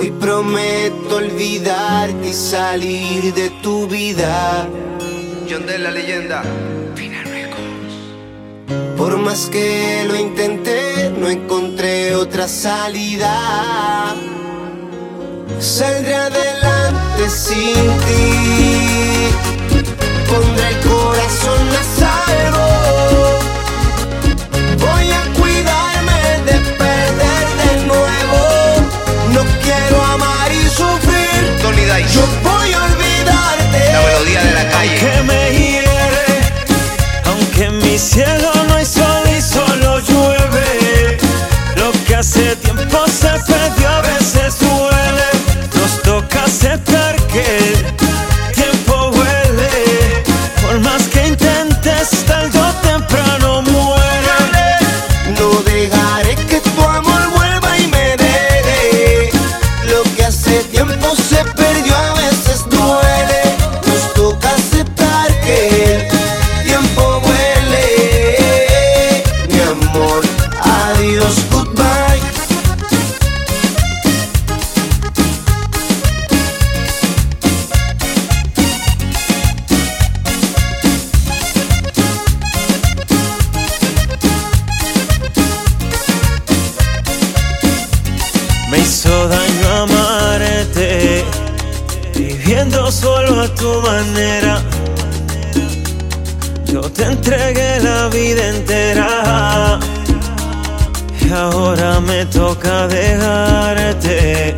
Hoy prometo olvidarte y salir de tu vida. Yandel la leyenda. Por más que lo intenté, no encontré otra salida. Saldré adelante sin ti. Pondré el corazón a salvo. Voy a cuidarme de perder de nuevo. No quiero amar y sufrir. Tony Dice. Yo voy a olvidarte. La melodía de la calle. Aunque me hiere, aunque en mi cielo no hay sol y solo llueve, lo que hace tiempo se perdió a veces duele. Nos toca aceptar que el tiempo huele. Por más que intentes, tarde o temprano muere. No dejaré que tu amor vuelva y me deje. Lo que hace tiempo se perdió a veces duele. Nos toca aceptar que el tiempo huele. Mi amor, adiós, goodbye. Me hizo daño amarte, viviendo solo a tu manera. Yo te entregué la vida entera y ahora me toca dejarte.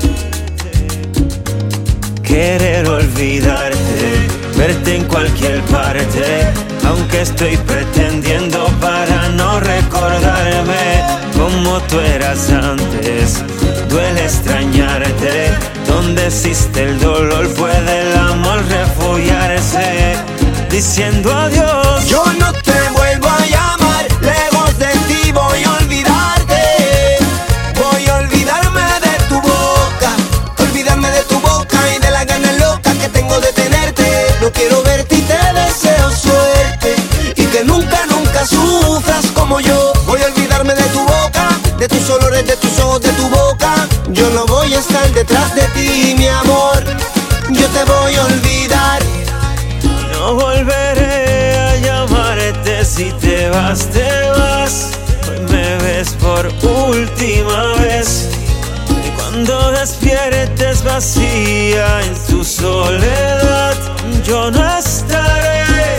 Querer olvidarte, verte en cualquier parte, aunque estoy pretendiendo para no recordarme como tú eras antes. Duele extrañarte, donde existe el dolor puede el amor refugiarse. Diciendo adiós, Yo no te vuelvo a llamar, lejos de ti voy a olvidarte. Voy a olvidarme de tu boca, olvidarme de tu boca y de la gana loca que tengo de tenerte. No quiero verte y te deseo suerte y que nunca, nunca sufras como yo. Voy a olvidarme de tu boca, de tus olores, de tus ojos, de tu boca. Yo no voy a estar detrás de ti, mi amor. Yo te voy a olvidar. no volveré a llamarte. Si te vas, te vas. Hoy me ves por última vez. Y cuando despiertes vacía en tu soledad, yo no estaré.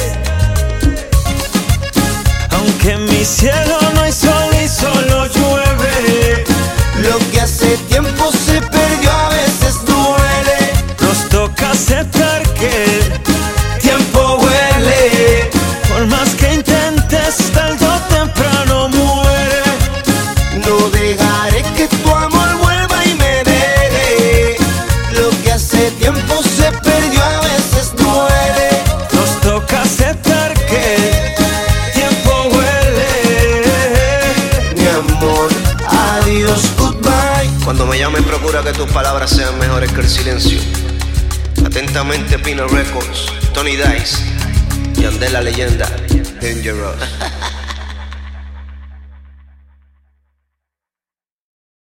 Aunque en mi cielo no hay sol y solo llueve, Lo que hace tiempo se perdió a veces duele. nos toca aceptar que el Tiempo huele. por más que intentes, tarde o temprano muere. No dejaré que tu amor vuelva y me deje. Lo que hace tiempo se perdió a veces duele. Nos toca aceptar que el tiempo huele. Mi amor, adiós, goodbye. Cuando me llamen procura que tus palabras sean mejores que el silencio. Atentamente Pino Records, Tony Dice, Yandel la leyenda, Dangerous.